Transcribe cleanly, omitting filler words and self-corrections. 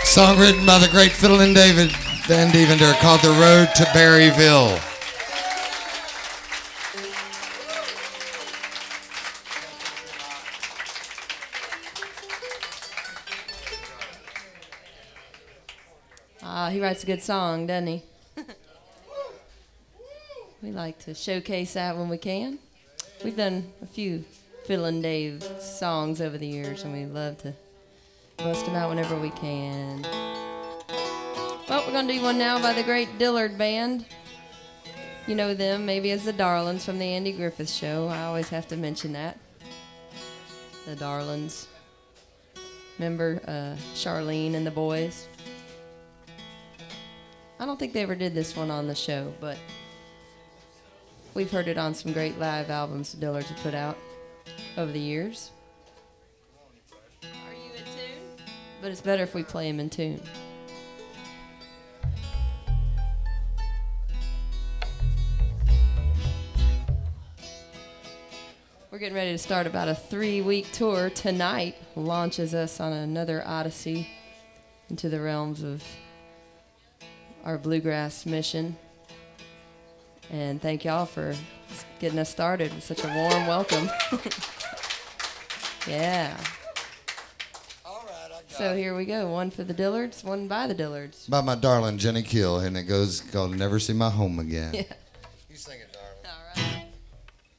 Song written by the great Fiddlin' David Van Deventer called The Road to Berryville. He writes a good song, doesn't he? We like to showcase that when we can. We've done a few Fiddlin' Dave songs over the years, and we love to bust them out whenever we can. Well, we're going to do one now by the great Dillard Band. You know them maybe as the Darlings from the Andy Griffith Show. I always have to mention that. The Darlings. Remember Charlene and the boys? I don't think they ever did this one on the show, but we've heard it on some great live albums Dillards have put out over the years. Are you in tune? But it's better if we play them in tune. We're getting ready to start about a 3-week tour. Tonight launches us on another odyssey into the realms of our bluegrass mission. And thank y'all for getting us started with such a warm welcome. Yeah. All right, I got So here we go. One for the Dillards, one by the Dillards. By my darling Jenny Kill, and it goes called Never See My Home Again. Yeah. You sing it.